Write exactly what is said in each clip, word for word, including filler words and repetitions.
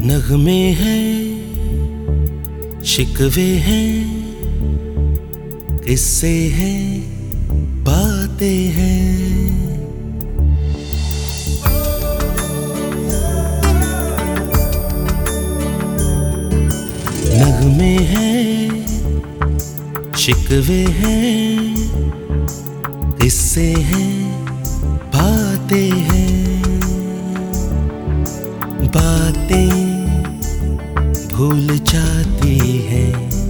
नगमे हैं, शिकवे हैं, किस्से हैं, बातें हैं। नगमे हैं, शिकवे हैं, किस्से हैं, बातें हैं। बातें भूल जाती हैं,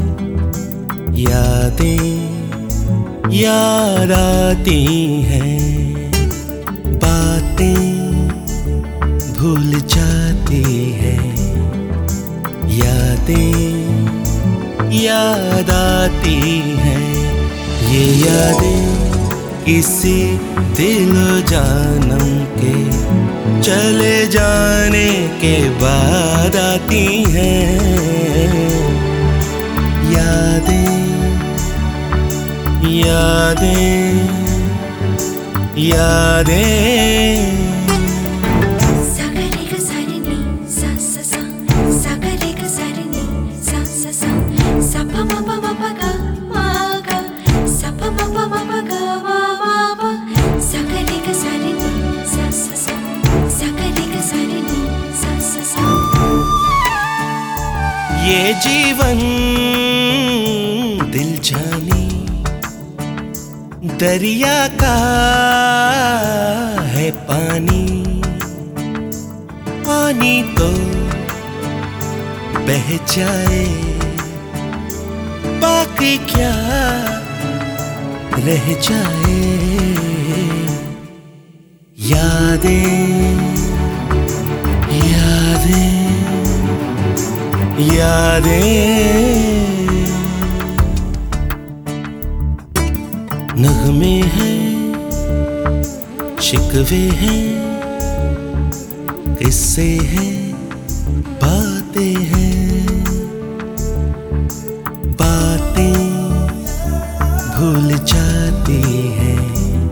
यादें याद आती हैं। बातें भूल जाती हैं, यादें याद आती हैं। ये यादें किसी दिलो जानम के चले जाने के बाद आती हैं। यादें यादें यादें। ये जीवन दिल जानी दरिया का है पानी। पानी तो बह जाए, बाकी क्या रह जाए। यादें यादें यादें। नगमे हैं, शिकवे हैं, किस्से हैं, बातें हैं। बातें भूल जाती हैं,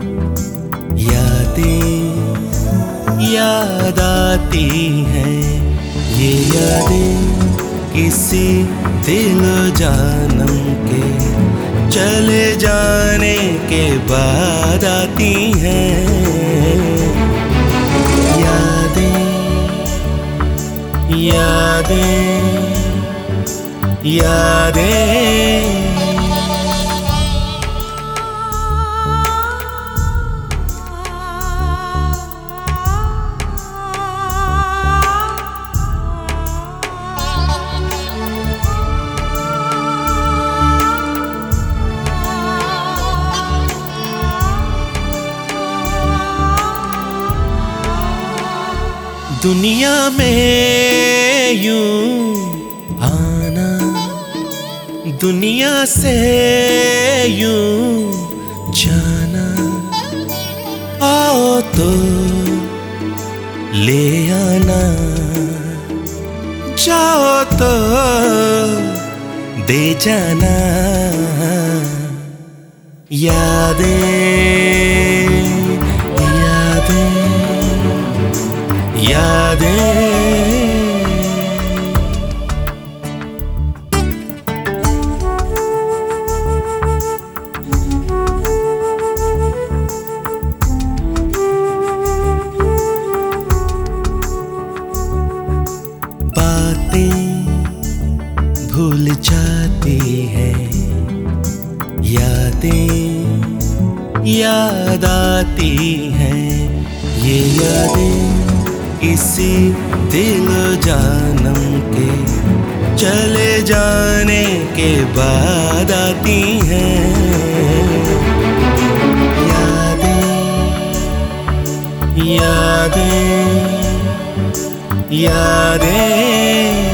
यादें याद आती हैं। ये यादें किसी दिलो जानम के चले जाने के बाद आती हैं। यादें यादें यादें। दुनिया में यूं आना, दुनिया से यूं जाना। आओ तो ले आना, जाओ तो दे जाना। यादें यादें। बातें भूल जाती हैं, यादें याद आती हैं। ये यादें किसी दिलो जानम के चले जाने के बाद आती हैं। यादें यादें यादें।